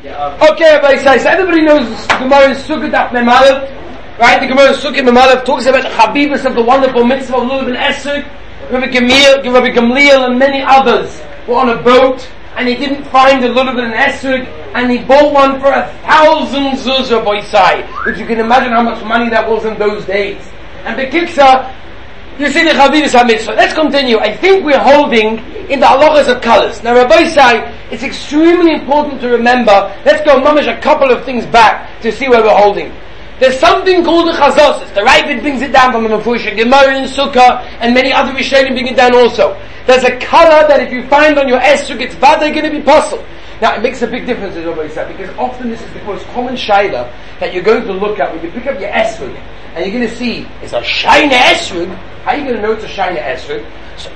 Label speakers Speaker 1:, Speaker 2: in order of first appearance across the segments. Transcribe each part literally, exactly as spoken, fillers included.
Speaker 1: Yeah. Okay, everybody says, so everybody knows the Gemara in Sukkot Daf Mem Aleph, right? The Gemara in Sukkot Mem Aleph talks about the Chabibus of the wonderful mitzvah of Lulav and Esrog, Rabbi Gamliel, Rabbi Gamliel and many others were on a boat, and he didn't find a Lulav and Esrog, and he bought one for a thousand zuzah boisai, which you can imagine how much money that was in those days. And Bekitza, you see the Chabibus HaMitzvah. Let's continue. I think we're holding in the halachas of colors. Now Rabbi say, it's extremely important to remember, let's go mamash a couple of things back to see where we're holding. There's something called the Chazos. The Ravid brings it down from the Mefusha, Gemara and Sukkah, and many other Rishonim bring it down also. There's a color that if you find on your esrog, it's bad, they're going to be possible. Now it makes a big difference, as Rabbi said, because often this is the most common shayla that you're going to look at when you pick up your esrog, and you're going to see, it's a shayna esrog. How are you going to know it's a shayna esrog? So,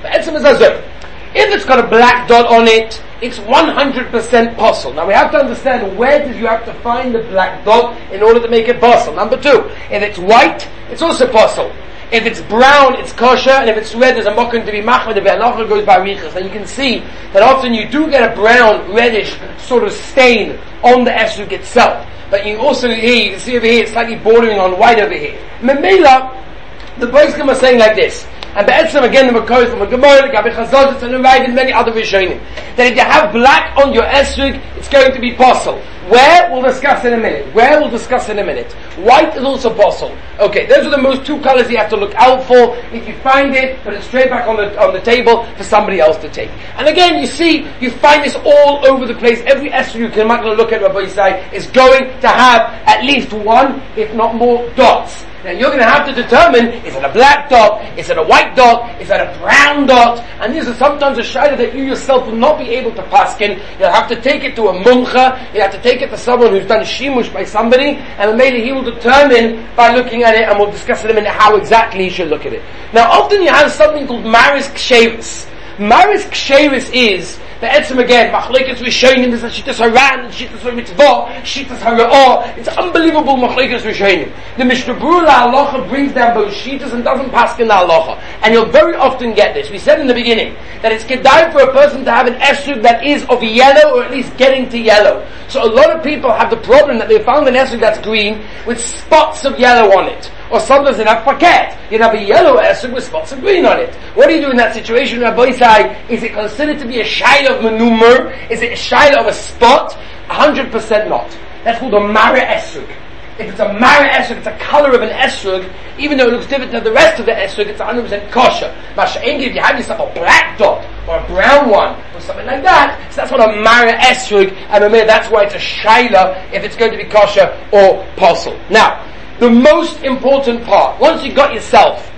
Speaker 1: if it's got a black dot on it, it's one hundred percent possible. Now we have to understand, where did you have to find the black dot in order to make it possible? Number two, if it's white, it's also possible. If it's brown, it's kosher, and if it's red, there's a mokum to be machmir, the be'alacha goes by riches. And you can see that often you do get a brown, reddish sort of stain on the esrog itself. But you also here, you can see over here, it's slightly bordering on white over here. Memela, the Poskim are saying like this, and Be'etzem again the Makos from a Gemara, Gabi Chazos, and Ravid, and many other Rishonim, that if you have black on your esrog, it's going to be possible. Where? We'll discuss in a minute. Where? We'll discuss in a minute. White is also possible. Okay, those are the most two colors you have to look out for. If you find it, put it straight back on the on the table for somebody else to take. And again, you see, you find this all over the place. Every esrog you can imagine look at, Rabbi Yisai, is going to have at least one, if not more, dots. Now you're going to have to determine, is it a black dot, is it a white dot, is it a brown dot, and this is sometimes a shayla that you yourself will not be able to paskin. You'll have to take it to a muncha, you'll have to take it to someone who's done shimush by somebody, and maybe he will determine by looking at it, and we'll discuss in a minute how exactly you should look at it. Now often you have something called Maris Kshevis. Maris Kshevis is, the Etzem again, Machlekes Rishonim, there's a Shittas Haran, Shittas HaMitzvah, Shittas HaRa'ah. It's unbelievable Machlekes Rishonim. The Mishnah Berurah Halacha brings down both Shittas and doesn't pass in the Halacha. And you'll very often get this. We said in the beginning that it's kedai for a person to have an esrog that is of yellow, or at least getting to yellow. So a lot of people have the problem that they found an esrog that's green with spots of yellow on it. Or sometimes they have paket. You have a yellow esrog with spots of green on it. What do you do in that situation? Rabbi say, is it considered to be a shayla of manumur? Is it a shayla of a spot? one hundred percent not. That's called a mara esrog. If it's a mara esrog, it's a color of an esrog, even though it looks different than the rest of the esrog, it's one hundred percent kosher. Masha'engi, if you have yourself a black dot, or a brown one, or something like that, so that's what a mara esrog, and that's why it's a shayla, if it's going to be kosher or posel. Now, the most important part, once you've got yourself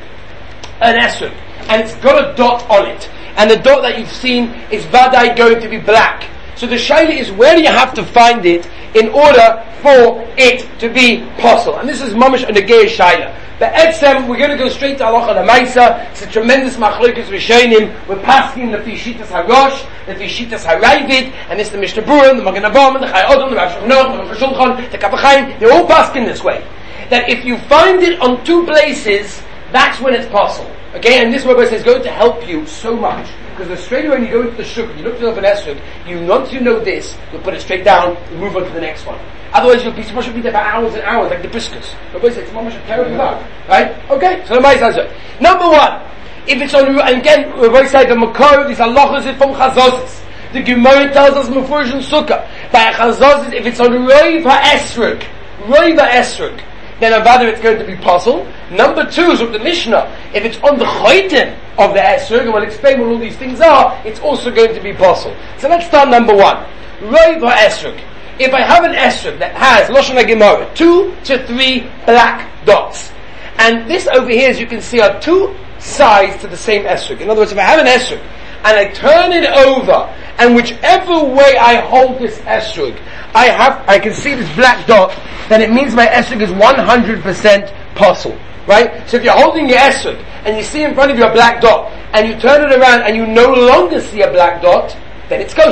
Speaker 1: an esrog, and it's got a dot on it, and the dot that you've seen is vadai going to be black. So the shayla is, where do you have to find it in order for it to be possible? And this is mamash and the gay shayla. But etzem, we're going to go straight to halacha l'maisa. It's a tremendous machlokes rishonim. We're passing the fishitas harosh, the fishitas haravid, and it's the Mishnah Berurah, the Magen Avraham, the Chai Odom, the Rav Shulchan, the Rav Shulchan, the Kaf HaChaim. They're all passing this way. That if you find it on two places, that's when it's possible. Okay, and this Rabbi says is going to help you so much. Because the straight away when you go into the shuk, you look yourself an esrog, you, once you know this, you'll put it straight down, you move on to the next one. Otherwise you'll be supposed to be there for hours and hours, like the briskus. Rabbi says, it's mamash a terrible about. Right? Okay, so the Ma'is answer. Number one, if it's on, and again, Rabbi said, the Makor, these halachas is from Chazos. The Gemara tells us, Mefurish and Sukkah, by Chazos, if it's on Roiv HaEsrog, Roiv HaEsrog, then avada it's going to be possible. Number two is with the Mishnah. If it's on the choitim of the esrog, and we'll explain what all these things are, it's also going to be possible. So let's start number one. Roiv HaEsrog. If I have an esrog that has, Lashon HaGemara, two to three black dots, and this over here, as you can see, are two sides to the same esrog. In other words, if I have an esrog, and I turn it over, and whichever way I hold this esrog, I have, I can see this black dot, then it means my esrog is one hundred percent possible. Right? So if you're holding your esrog, and you see in front of you a black dot, and you turn it around, and you no longer see a black dot, then it's kosher.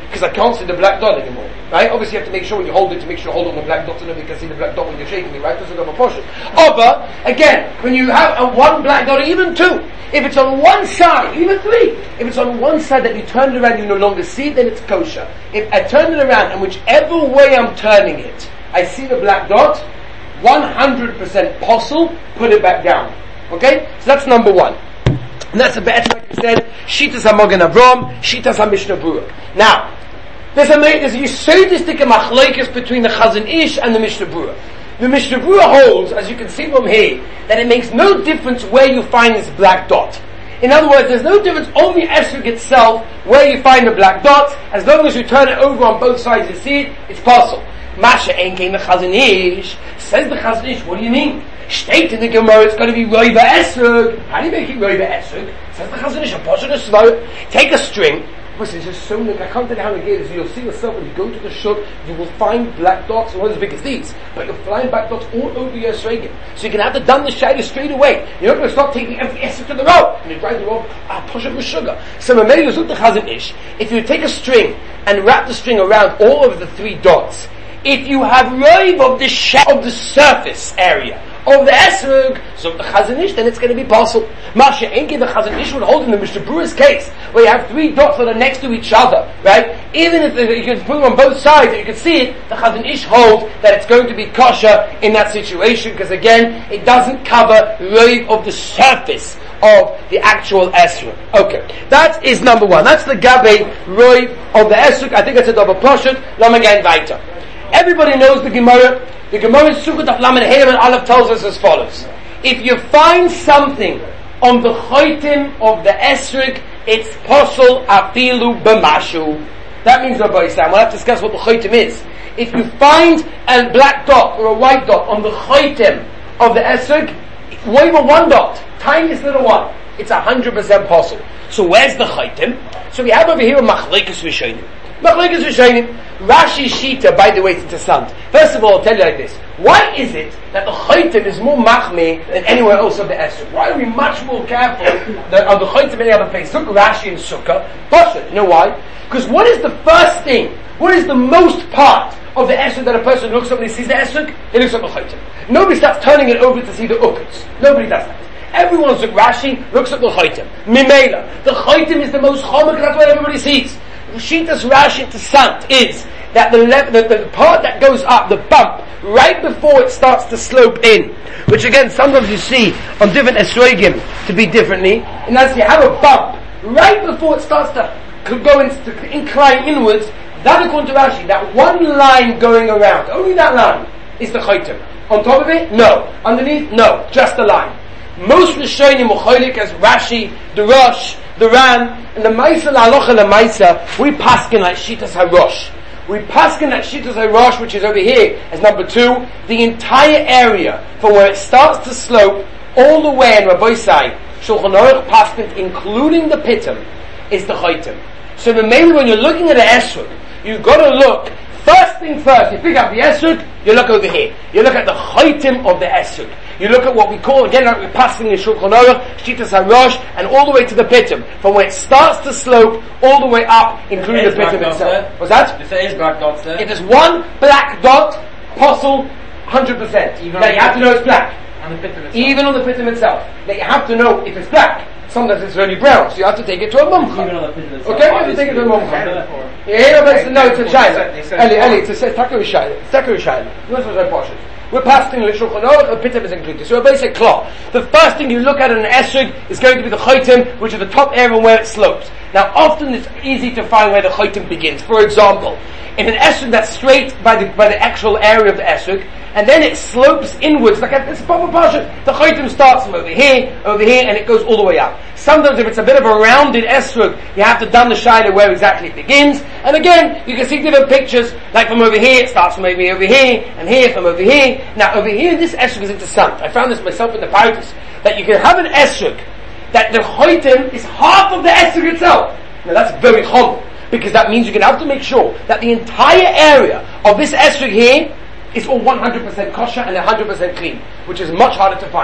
Speaker 1: because I can't see the black dot anymore, right? Obviously you have to make sure when you hold it to make sure you hold on the black dot so nobody can see the black dot when you're shaking it, right? This is a portion. Oh, but again, when you have a one black dot, or even two, if it's on one side, even three, if it's on one side that you turn it around, you no longer see it, then it's kosher. If I turn it around, and whichever way I'm turning it, I see the black dot, one hundred percent possible, put it back down. Okay? So that's number one. And that's a better, like I said, Shitas HaMagen Avram, Shitas HaMishnah Berurah. Now, there's a, there's a Yisodistic machlokes between the Chazon Ish and the Mishnah Berurah. The Mishnah Berurah holds, as you can see from here, that it makes no difference where you find this black dot. In other words, there's no difference on the esrog itself where you find the black dot, as long as you turn it over on both sides and see it, it's possible. Masha Enkein the Chazon Ish, says the Chazon Ish, what do you mean? State in the Gemara, it's going to be Roiva Esrog. How do you make it Roiva Esrog? Says the Chazon Ish, a portion of Svara. Take a string. Listen, it's just so nick. I can't tell you how it is. You'll see yourself when you go to the shop, you will find black dots, not as big as these, but you'll find black dots all over your esrogim. So you can have to done the shayla straight away. You're not going to start taking every esrog to the road. And you drive the road, ah, push it with sugar. So Mameli was the Chazon Ish. If you take a string and wrap the string around all of the three dots, if you have roiv of the sh- of the surface area of the esrog, so the Chazon Ish, then it's going to be possible. Masha Enki, the Chazon Ish would hold in the Mishnah Berurah's case, where you have three dots that are next to each other, right? Even if you can put them on both sides and you can see it, the Chazon Ish holds that it's going to be kosher in that situation, because again, it doesn't cover roiv of the surface of the actual esrog. Okay, that is number one. That's the gabe roiv of the esrog. I think it's a double portion. Let me get weiter. Everybody knows the Gemara. The Gemara Sukkot Daf Lamed Hey and Aleph tells us as follows: if you find something on the choitim of the esrog, it's posel afilu b'mashu. That means, Rabbi Sam, we'll have to discuss what the choitim is. If you find a black dot or a white dot on the choitim of the esrog, wave a one dot, tiniest little one, it's a hundred percent posel. So where's the choitim? So we have over here a machlokes rishonim. Machlokes rishonim. Rashi Shita, by the way, it's interessant. First of all, I'll tell you like this. Why is it that the choitim is more machmeh than anywhere else of the esrog? Why are we much more careful than on the choitim in any other place? Look, Rashi and Sukkah. Pasha. You know why? Because what is the first thing? What is the most part of the esrog that a person looks up and he sees the esrog? He looks at the choitim. Nobody starts turning it over to see the ukkos. Nobody does that. Everyone looks at Rashi, looks at the choitim. Mimela. The choitim is the most chomer because that's what everybody sees. Shitas Rashi to Sant is that the, le- the, the part that goes up, the bump, right before it starts to slope in, which again sometimes you see on different esrogim to be differently, and as you have a bump, right before it starts to go in, to incline inwards, that according to Rashi, that one line going around, only that line, is the choitim. On top of it? No. Underneath? No. Just the line. Most Rishonim Mocholik as Rashi, the Rosh, the Ran, and the Maisa La'alocha La'maisa, we paskin like Shitas HaRosh. We paskin like Shitas HaRosh, which is over here as number two, the entire area from where it starts to slope all the way, and Rabbi Sai, Shulchan Aruch paskin, including the pitum, is the choitim. So the main when you're looking at an esrog, you've got to look, first thing first, you pick up the esrog, you look over here. You look at the choitim of the esrog. You look at what we call, again, like we're passing in Shulchan Aruch, Shitas HaRosh, and all the way to the pitum. From where it starts to slope, all the way up, including the pitum itself. There. What's that?
Speaker 2: If there is black dots there.
Speaker 1: If there's one black dot, posel, one hundred percent. Now you have to know it's black.
Speaker 2: On the pitum itself.
Speaker 1: Even on the pitum itself. Now you have to know if it's black. Sometimes it's really brown, so you have to take it to a mumcha.
Speaker 2: Even on the pitum itself.
Speaker 1: Okay, you have to take it to a mumcha. Yeah, no, no, it's a shayla. Eli, Eli, it's a takari shayla. It's a takari shayla. This was very posh. We're passing the Shulchan Aruch, the pitum is included. So a basic claw. The first thing you look at in an esrog is going to be the choitim, which is the top area where it slopes. Now often it's easy to find where the choitim begins. For example, in an esrog that's straight by the by the actual area of the esrog, and then it slopes inwards, like a, it's a proper portion. The choitim starts from over here, over here, and it goes all the way up. Sometimes if it's a bit of a rounded esrog, you have to done the shayla where exactly it begins. And again, you can see different pictures, like from over here, it starts from maybe over here, and here from over here. Now over here, this esrog is interessant. I found this myself in the Partis, that you can have an esrog, that the choitim is half of the esrog itself. Now that's very chom, because that means you're going to have to make sure that the entire area of this esrog here is all one hundred percent kosher and one hundred percent clean, which is much harder to find.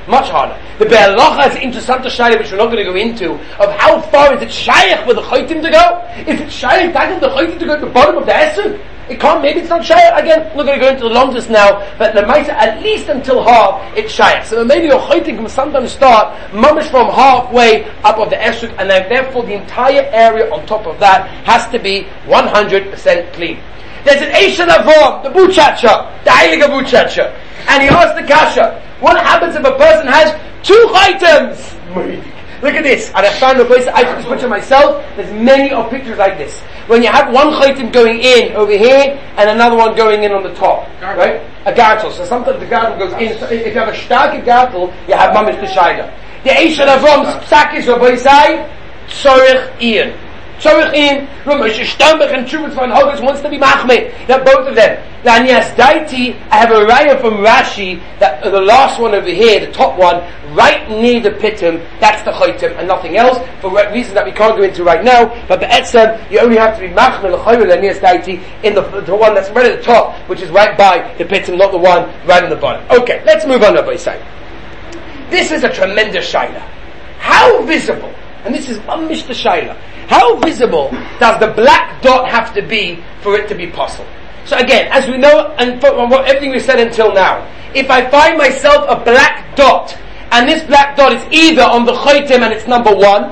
Speaker 1: Much harder. The Be'alacha is an interesting shayla which we're not going to go into, of how far is it shayach for the chaytim to go? Is it shayach for the chaytim to go to the bottom of the esrog? It can't, maybe it's not shayach. Again, I'm not going to go into the longest now, but the Maisa, at least until half, it's shayach. So maybe your chaytim can sometimes start mamish from halfway up of the esrog, and then therefore the entire area on top of that has to be one hundred percent clean. There's an Eishan Avram, the Buchacha, the Heilige Buchacha, and he asked the Kasha, what happens if a person has two items? Look at this. And I found a place, I took this picture myself, there's many of pictures like this. When you have one item going in over here, and another one going in on the top, right? A gartel. So sometimes the gartel goes in. So if you have a starke gartel, you have mamish the shaida. The Eishan Avram's psak is, Rabbi Isai, tzorich ian. Tzorich ian, Ramesh Shtambach and Chubitz van Hogus wants to be machmeh. Now both of them. Now in Daiti, I have a raya from Rashi, that uh, the last one over here, the top one, right near the pitum, that's the chaytim and nothing else, for reasons that we can't go into right now, but the etzem, you only have to be machmeh l'chayr l'nias Daiti in the, the one that's right at the top, which is right by the pitum, not the one right on the bottom. Okay, let's move on, Rabbi Isai. This is a tremendous shayla. How visible, and this is mamish the shayla, how visible does the black dot have to be for it to be possible? So again, as we know, and from everything we said until now, if I find myself a black dot, and this black dot is either on the chaytim and it's number one,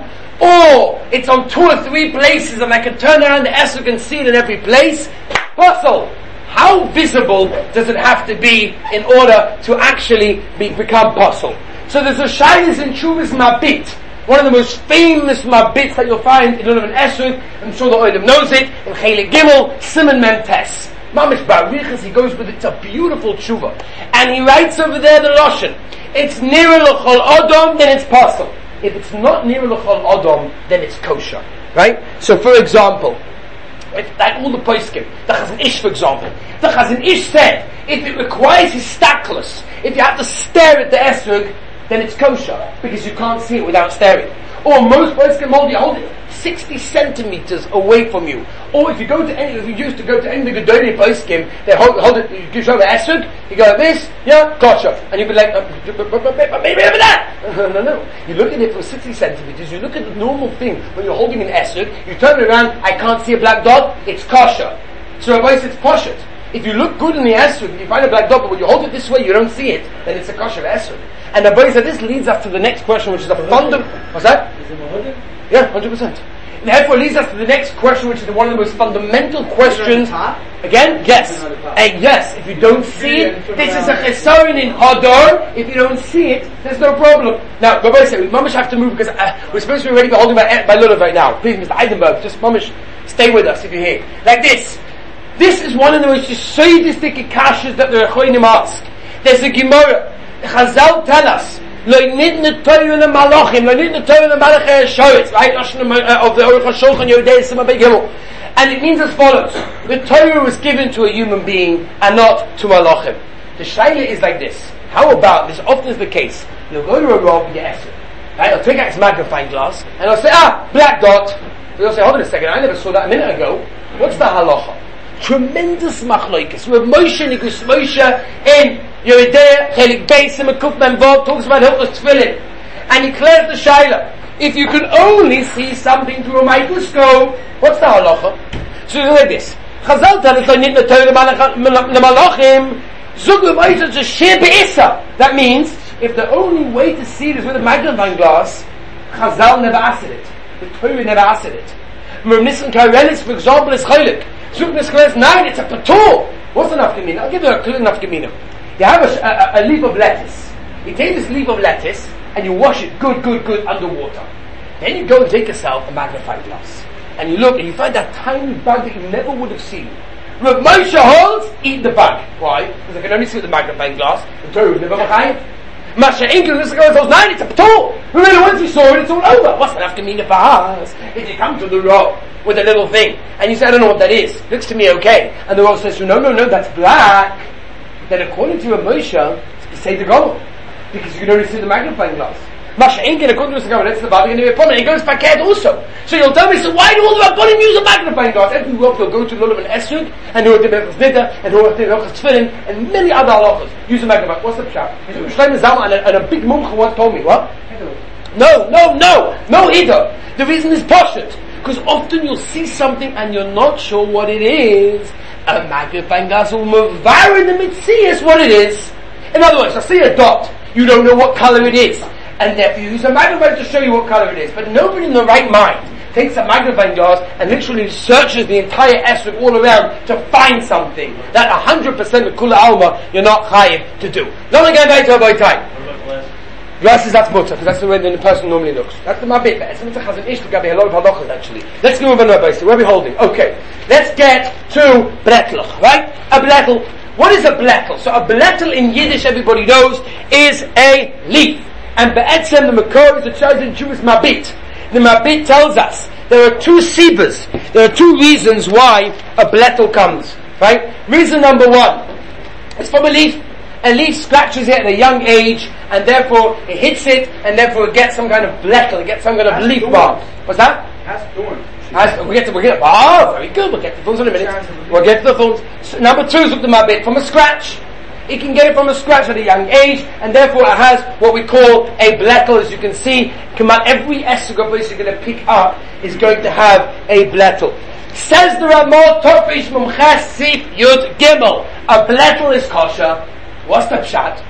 Speaker 1: or it's on two or three places and I can turn around the esrog and see it in every place, puzzle. How visible does it have to be in order to actually be, become puzzle? So there's a shaylis in Chuvas Mabit, one of the most famous mabits that you'll find in an esrog. I'm sure the Oilim knows it, in Chelik Gimel, Simon Mem Tes. Mamish Barichas, he goes with it, it's a beautiful tshuva. And he writes over there the Lashon, it's nira l'chol odom, then it's pasul. If it's not nira l'chol odom, then it's kosher. Right? So for example, if, like all the poskim, the Chazon Ish for example, the Chazon Ish said, if it requires his staklus, if you have to stare at the esrog, then it's kosher, because you can't see it without staring. Or most poskim hold you, hold it sixty centimeters away from you. Or if you go to any, if you used to go to any of the Gedolei poskim, they hold, hold it, you show the esrog, you go like this, yeah, gotcha. And you'd be like, uh, maybe over that. No, no, no. You look at it for sixty centimeters, you look at the normal thing, when you're holding an esrog, you turn it around, I can't see a black dot, it's kosher. So Rabbi says it's poshet. If you look good in the esrog, you find a black dot, but when you hold it this way, you don't see it, then it's a kosher esrog. And the boy said this leads us to the next question, which is a fundamental. What's that?
Speaker 2: Is it one?
Speaker 1: Yeah, one hundred percent. And therefore leads us to the next question, which is one of the most fundamental questions. Again, yes. And yes, if you don't see it, this is a chesaron in Hadar. If you don't see it, there's no problem. Now, Rabbi said, we mamish have to move because uh, we're supposed to be ready to be holding by, by Lulav right now. Please, Mister Eisenberg, just mamish, stay with us if you're here. Like this. This is one of the most sadistic kashas that the Rechoinim ask. There's a Gemara. Chazal tell us, lo nidne Torah le malachim, lo nidne Torah le malachim shoyitz, right? Of the Aruch HaShulchan Yodei Sima Begimel. And it means as follows, the Torah was given to a human being and not to malachim. The shayla is like this. How about, this often is the case, you'll go to a rob, you ask it. Right? I'll take out his magnifying glass, and I'll say, ah, black dot. They'll say, hold on a second, I never saw that a minute ago. What's the halacha? Tremendous machlokes. We have Moshe Nigus Moshe in Yeridea, Chelik Beis, and Mekuf Memvov, talks about Hilchos Tefillin. And he clears the shayla. If you can only see something through a microscope, what's the halacha? So it's like this. Chazal tell us, that means, if the only way to see it is with a magnifying glass, Chazal never asked it. The Torah never asked it. Mernissen Kairelis, for example, is Chaylik. Suknes Kairelis, nine, it's a patur. What's enough gemina? I'll give you a clear enough gemina. You have a, a, a leaf of lettuce. You take this leaf of lettuce and you wash it good, good, good underwater. Then you go and take yourself a magnifying glass. And you look and you find that tiny bug that you never would have seen. Rav Moshe holds, eat the bug. Why? Because I can only see with the magnifying glass. The Torah was never behind. Masha Inkel, this guy goes, nine, it's a patur. Remember, once you saw it, it's all over. What's enough gemina for us? If you come to the rock with a little thing, and you say, I don't know what that is. Looks to me okay. And the rock says, no, no, no, that's black. Then according to Rav Moshe, you say the goal. Because you can only see the magnifying glass. Masha ain't gonna come to us and go, let's the Bible, gonna be a problem. It goes paket also. So you'll tell me, so why do all the Rabbanim use a magnifying glass? Every week they'll go to Lulav and Esrog, and who are the Berachas Nida, and who are the Berachas Tefillin, and many other halachas use a magnifying. What's the pshat? Shlomo Zalman and, and a big mumcha once told me, what? No, no, no, no either. The reason is poshut. Because often you'll see something and you're not sure what it is. A magnifying glass will move in the mitzias what it is. In other words, I see a dot, you don't know what color it is. And therefore you use a magnifying glass to show you what color it is. But nobody in the right mind takes a magnifying glass and literally searches the entire esrog all around to find something that one hundred percent of kula alma you're not chayiv to do. Not again later by time. Glasses, that's mutter, because that's the way the person normally looks. That's the mabit, but it's a chazan ish to gabe a lot of halachas actually. Let's go over now, basically. Where are we holding? Okay. Let's get to bletl, right? A bletl. What is a bletl? So a bletl in Yiddish, everybody knows, is a leaf. And be'etzem, the makor, is a chosen Jewish mabit. The mabit tells us there are two sibas. There are two reasons why a bletl comes, right? Reason number one is from a leaf. A leaf scratches it at a young age, and therefore it hits it, and therefore it gets some kind of bletl, it gets some kind of leaf bark. What's that?
Speaker 2: Has thorns.
Speaker 1: As, we get to, we get, oh, very good, we'll get to the thorns in a minute. We'll get to the thorns. So, number two is the mabit, from a scratch. It can get it from a scratch at a young age, and therefore it has what we call a bletl, as you can see. Come on, every esrog you're going to pick up is going to have a bletl. Says the Ramah, Tofish Mumches Sif Yud Gimel, a bletl is kosher. What's the pshat?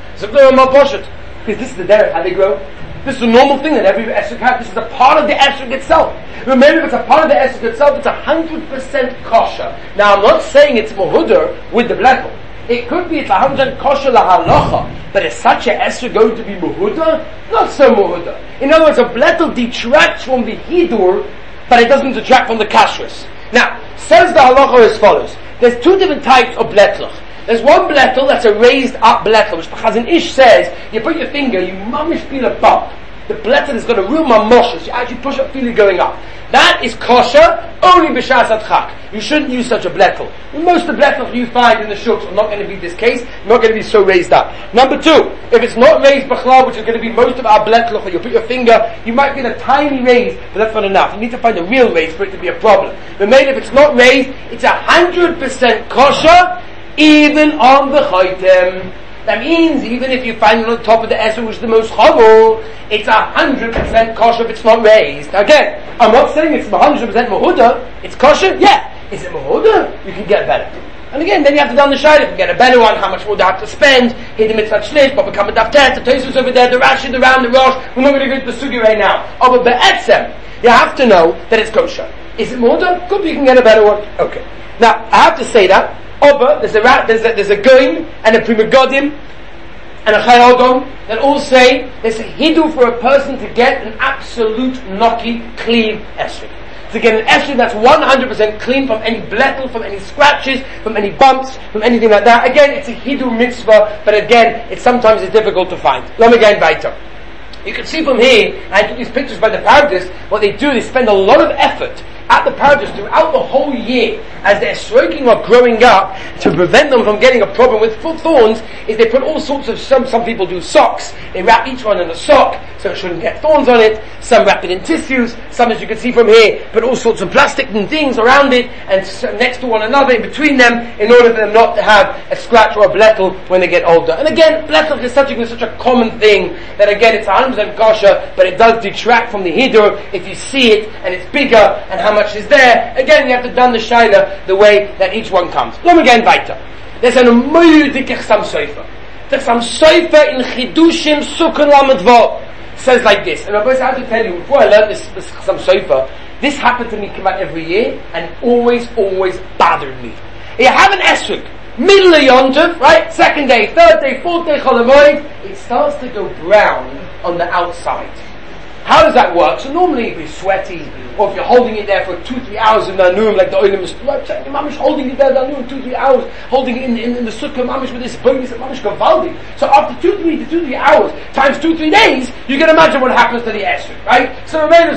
Speaker 1: Because this is the derech, how they grow. This is a normal thing that every esrog has. This is a part of the esrog itself. Remember, if it's a part of the esrog itself, it's a hundred percent kosher. Now, I'm not saying it's mohuder with the bletl. It could be it's a hundred percent kosher lahalacha, but is such a esrog going to be mohuder? Not so mohuder. In other words, a bletl detracts from the hidur, but it doesn't detract from the kashrus. Now, says the halacha as follows. There's two different types of bletl. There's one bletl that's a raised up bletl, which the Chazon Ish says, you put your finger, you mamish feel a bump. The bletl is got a real mamoshes, you actually push up, feel it going up. That is kosher, only b'shas adchak. You shouldn't use such a bletl. Most of the bletl you find in the shuks are not going to be this case, not going to be so raised up. Number two, if it's not raised b'chlal, which is going to be most of our bletl, or you put your finger, you might get a tiny raise, but that's not enough. You need to find a real raise for it to be a problem. But maybe if it's not raised, it's a hundred percent kosher, even on the chaitem. That means even if you find it on the top of the esrog, which is the most chovel, it's a hundred percent kosher if it's not raised. Again, I'm not saying it's a hundred percent mahuda. It's kosher, yeah. Is it mahuda? You can get better. And again, then you have to down the shayla. If you get a better one, how much more do you have to spend? Hit the mitzvah shlish, but become a daftet, the Tosfos over there, the Rashi, the Ram, the Rosh. We're not going to go to the sugi right now. Oh, but be'etzem, you have to know that it's kosher. Is it mahuda? Could be you can get a better one. Okay. Now, I have to say that. Oba, there's a there's a there's a goyim and a primagodim and a chayodom that all say there's a hidu for a person to get an absolute noki clean esrog. To get an esrog that's one hundred percent clean from any bletl, from any scratches, from any bumps, from anything like that. Again, it's a hidu mitzvah, but again, it sometimes is difficult to find. Let me get weiter. You can see from here, I took these pictures by the paradis, what they do, they spend a lot of effort at the paradis throughout the whole year as they're stroking or growing up to prevent them from getting a problem with foot thorns is they put all sorts of, some some people do socks, they wrap each one in a sock so it shouldn't get thorns on it, some wrap it in tissues, some as you can see from here put all sorts of plastic and things around it and next to one another in between them in order for them not to have a scratch or a bletl when they get older. And again, bletl is such a, such a common thing that again it's one hundred percent kosher, but it does detract from the hidur if you see it and it's bigger and how much is there. Again, you have to done the shayla the way that each one comes. Let me get weiter. There's a moedige Chassam Sofer. The Chassam Sofer in Chidushim Sukkah Lamed Vav says like this. And Rabbi, I have to tell you, before I learned this, this Chassam Sofer, this happened to me come out every year and always, always bothered me. You have an esrog, middle of Yontif, right? Second day, third day, fourth day, Chol Hamoed, it starts to go brown on the outside. How does that work? So normally if you're sweaty, or if you're holding it there for two, three hours in the Nanum, like the Oilim is, your mamish holding it there in the Nanum, two, three hours, holding it in, in, in the Sukkah, mamish with this bonus, mamish gavaldi. So after two, three, two, three hours, times two, three days, you can imagine what happens to the esrog, right? So remember,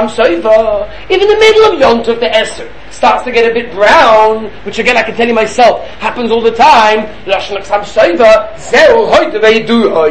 Speaker 1: even in the middle of Yom Tov, the esrog starts to get a bit brown, which again I can tell you myself, happens all the time.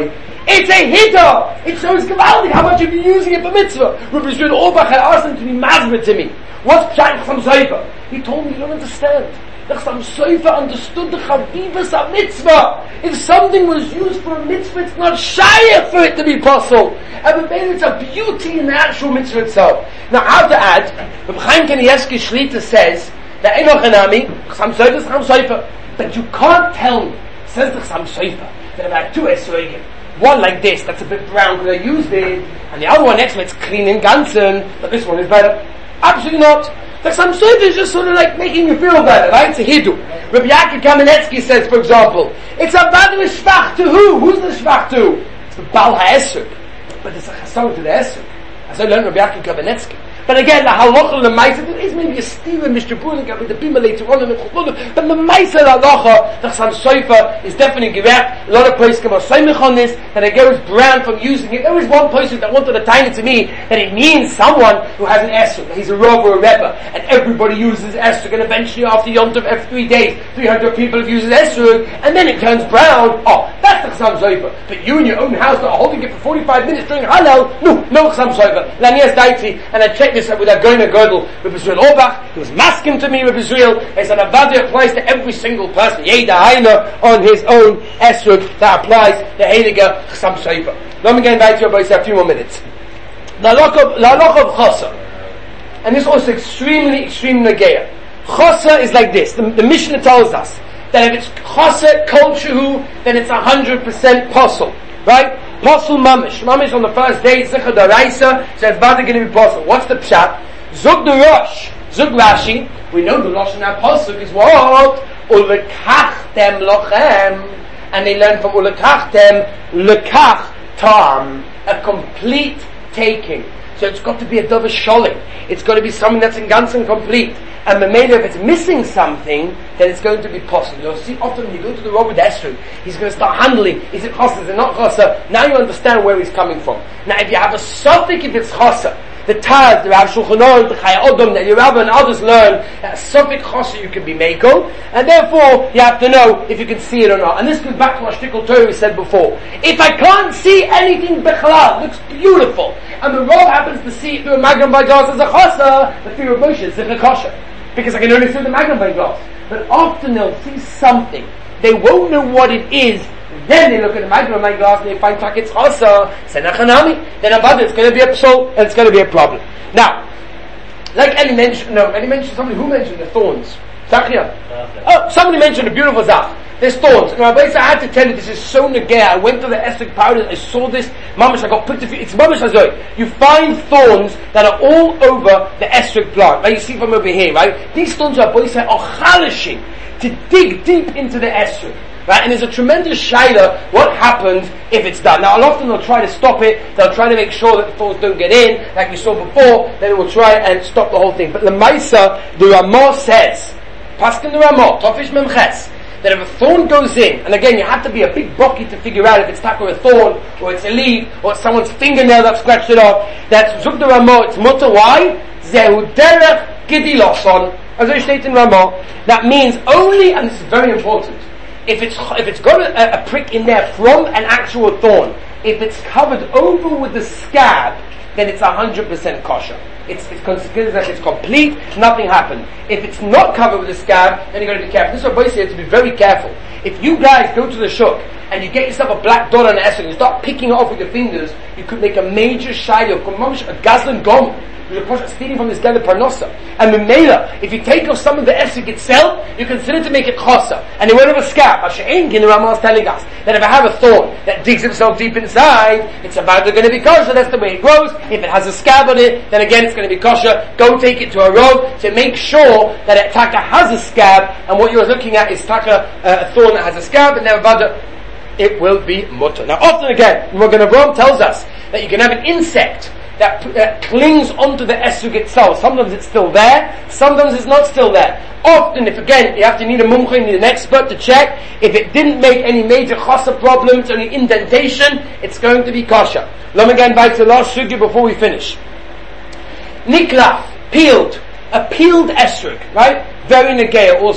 Speaker 1: It's a hitter. It shows gewaltig how much you've been using it for mitzvah. Rabbi Yisrael Orbach had asked him to be mazbeh to me. What's Pshat Chasam Sofer? He told me, you don't understand. The Chasam Sofer understood the Chavivas of mitzvah. If something was used for a mitzvah, it's not shayach for it to be possible. And maybe it's a beauty in the actual mitzvah itself. Now, how to add, Rabbi Chaim Kanievsky Shlita says that Enoch Hanami, Chasam Sofer is Chasam Sofer. But you can't tell me, says the Chasam Sofer, that about two esrogim. One like this, that's a bit brown because I used it, and the other one next to it's clean and ganzen, but this one is better. Absolutely not. The Chasam Sofer is just sort of like making you feel better, right? It's a hidu. Rabbi Yaakov Kamenetsky says, for example, it's a bad shvach to who? Who's the shvach to? It's the Baal HaEsrog. But it's a chasam to the Esrog. As I learned Rabbi Yaakov Kamenetsky. But again, the halacha the ma'aser, there is maybe a steer in Mister Brunig, with the bima later on in the chulun, but the ma'aser halacha, the Chasam Sofer is definitely gewert. A lot of places come on soymich on this, and it goes brown from using it. There was one person that wanted to tell it to me that it means someone who has an esrog, he's a rav or a rebbe, and everybody uses esrog, and eventually after Yom Tov, every three days, three hundred people have used esrog, and then it turns brown. Oh, that's the Chasam Sofer. But you in your own house are holding it for forty-five minutes during Hallel, no, no Chasam Sofer. Lanias daiti, and I checked this with a Goyna Gödel, Rabbi Yisrael Orbach, he was masking to me, Rabbi Yisrael, he said, Avadia applies to every single person, Yeda Haina, on his own esrog, that applies the Heilige Chasam Sofer. Let me get back to you about a few more minutes. The halacha of Chasa, and this is also extremely, extremely negeya. Chasa is like this, the, the Mishnah tells us, that if it's Chasa Kol Shehu, then it's a hundred percent possible, right? Possible mamish. Mamish on the first day, Zichar Daraisa, so it's about to going to be possible. What's the pshat? Zug the Rosh, Zug Rashi, we know the Rosh in that pasuk is what? Ulekachtem lochem, and they learn from Ulekachtem, lekach tam, a complete taking. So it's got to be a dove sholim. It's got to be something that's in ganz and complete. And the matter if it's missing something, then it's going to be possible. You'll see often when you go to the Rav with Esrog, he's going to start handling, is it chasa, is it not chasa? Now you understand where he's coming from. Now if you have a suffix if it's chasa, the Taz, the Rav Shulchan Aruch, the Chaya Odom, that your Rabbi and others learn that a suffix chasa you can be mako, and therefore you have to know if you can see it or not. And this goes back to what Shtikl Torah we said before. If I can't see anything bechalal, it looks beautiful, and the Rav happens to see it through a magnum by glass as a chasa, the fear of Moshe is zichnei kosher. Because I can only see the magnifying glass. But often they'll see something. They won't know what it is. Then they look at the magnifying glass and they find like it's chasa, senachanami. Then about it, it's going to be a psal and it's going to be a problem. Now, like Eli mentioned, no, Eli mentioned somebody who mentioned the thorns. Zachia. Oh, somebody mentioned a beautiful zach. There's thorns. And Rabbi Yisrael, I had to tell you, this is so negay. I went to the Esrog powder, I saw this, mamash, I got put to feet. It's mamash azoi. You find thorns that are all over the Esrog plant. Right? You see from over here, right? These thorns are, Rabbi Yisrael, are chalishing to dig deep into the Esrog. Right? And there's a tremendous shaila, what happens if it's done. Now, often they'll try to stop it, they'll try to make sure that the thorns don't get in, like we saw before, then it will try and stop the whole thing. But the Maisa, the Ramah says, Paskin the Ramah, Tofish Memches, that if a thorn goes in, and again you have to be a big bucky to figure out if it's type of a thorn, or it's a leaf, or it's someone's fingernail that scratched it off, that's Zug the Ramah, it's mutter, why? Zehu derech gediloson, as I state in Ramah, that means only, and this is very important, if it's if it's got a, a prick in there from an actual thorn, if it's covered over with the scab, then it's one hundred percent kosher. It's, it's considered that it's complete, nothing happened. If it's not covered with a scab, then you've got to be careful. This is what Boy said, to be very careful. If you guys go to the shuk, and you get yourself a black dot on the esrog, and you start picking it off with your fingers, you could make a major shayla, a gazlan gom, you're stealing from this guy the parnosa. And Memela, if you take off some of the esrog itself, you consider to make it chosa. And they went over scab. Hashem, the Ramah is telling us that if I have a thorn that digs itself deep inside, it's about going to be kosher. That's the way it grows. If it has a scab on it, then again it's going to be kosher. Go take it to a road to make sure that it taka has a scab, and what you're looking at is taka uh, a thorn that has a scab, and never it will be mutter. Now, often again, Magen Avraham tells us that you can have an insect that uh, clings onto the esrog itself. Sometimes it's still there, sometimes it's not still there. Often, if again, you have to need a mumcha, you need an expert to check, if it didn't make any major chasa problems, any indentation, it's going to be kosher. Let me again back to the last sugya before we finish. Niklaf, peeled, a peeled esrog, right? Very negaya also.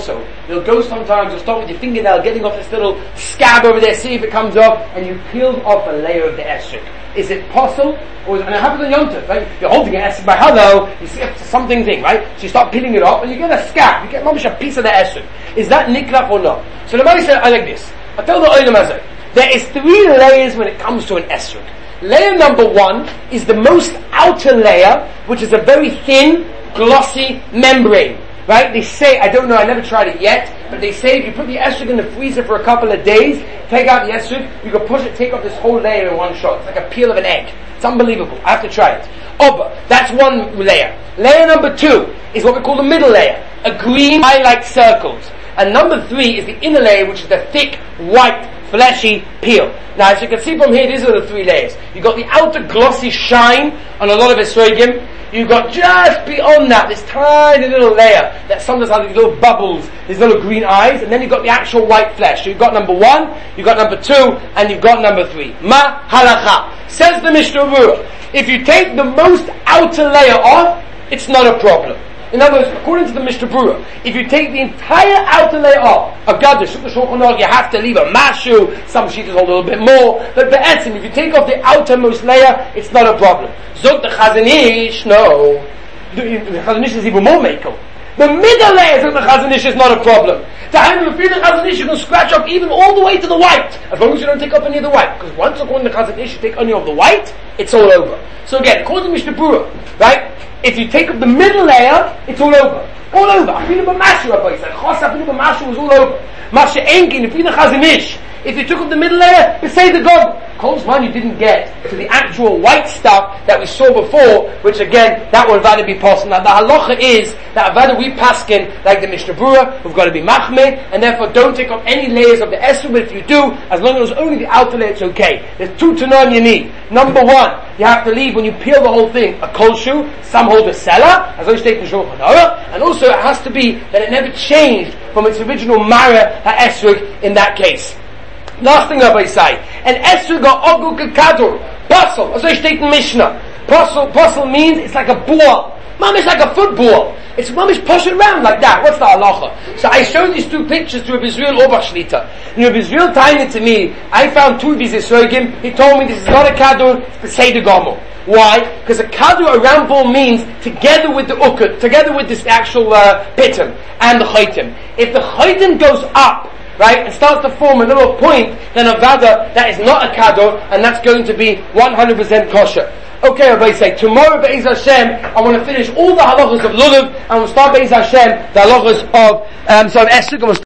Speaker 1: You'll go sometimes, you'll start with your fingernail getting off this little scab over there, see if it comes off, and you peeled off a layer of the esrog. Is it possible? Or is it, and it happens on Yom Tov, right? You're holding an esrog by hello, you see something thing, right? So you start peeling it off, and you get a scab, you get mamish a piece of the esrog. Is that niklach or not? So the Mari said, I like this. I tell the Olam Hazeh, there is three layers when it comes to an esrog. Layer number one is the most outer layer, which is a very thin, glossy membrane. Right? They say, I don't know, I never tried it yet, but they say if you put the esrog in the freezer for a couple of days, take out the esrog, you can push it, take off this whole layer in one shot. It's like a peel of an egg. It's unbelievable. I have to try it. Oh, but that's one layer. Layer number two is what we call the middle layer. A green, eye-like circles. And number three is the inner layer, which is the thick, white, fleshy peel. Now, as you can see from here, these are the three layers. You've got the outer glossy shine on a lot of esrogim. You've got just beyond that this tiny little layer that sometimes has these little bubbles, these little green eyes, and then you've got the actual white flesh. So you've got number one, you've got number two, and you've got number three. Ma halacha. Says the Mishnah Berurah, if you take the most outer layer off, it's not a problem. In other words, according to the Mishnah Berurah, if you take the entire outer layer off, a gadol, you have to leave a mashu, some sheetas hold a little bit more, but the essence, if you take off the outermost layer, it's not a problem. Zot the Chazon Ish, no. The, the Chazon Ish is even more mako. The middle layer of the Chazon Ish is not a problem. To have you feel the Chazon Ish, you can scratch off even all the way to the white, as long as you don't take off any of the white. Because once according to the Chazon Ish, you take any of the white, it's all over. So again, according to Mishnah Berurah, right? If you take up the middle layer, it's all over. All over. Afilu b'mashu, Rabbi said. Chos afilu b'mashu was all over. Masha enkin, if you the Chazon Ish, if you took up the middle layer, say the God. Close one, you didn't get to the actual white stuff that we saw before, which again, that would rather be possible. Now the halacha is that rather we paskin like the Mishnah Berurah, we've got to be machmir, and therefore don't take up any layers of the esrog, but if you do, as long as it's only the outer layer, it's okay. There's two to none you need. Number one, you have to leave when you peel the whole thing a kol shoe, some hold a seller, as I state in Shulchan Aruch, and also it has to be that it never changed from its original mara ha-esrog in that case. Last thing Rabbi say, an esrog or oguk kadur, puzzle, as I state in Mishnah. Puzzle, puzzle means it's like a ball. Mamish like a football. It's mamish push it around like that. What's the halacha? So I showed these two pictures to Rabbi Israel Orbach Shlita. And Rabbi Israel telling it to me, I found two of these esrogim. He told me this is not a kadur, it's a seder gomel. Why? Because a kadur, a round ball, means together with the ukut, together with this actual uh, pitim and the chaytim. If the chaytim goes up, right, and starts to form a little point, then a vada, that is not a kador, and that's going to be one hundred percent kosher. Okay, Rabbi say, tomorrow, Be'ez Hashem, I want to finish all the halachas of lulav, and we'll start Be'ez Hashem, the halachas of, um, so of esrog,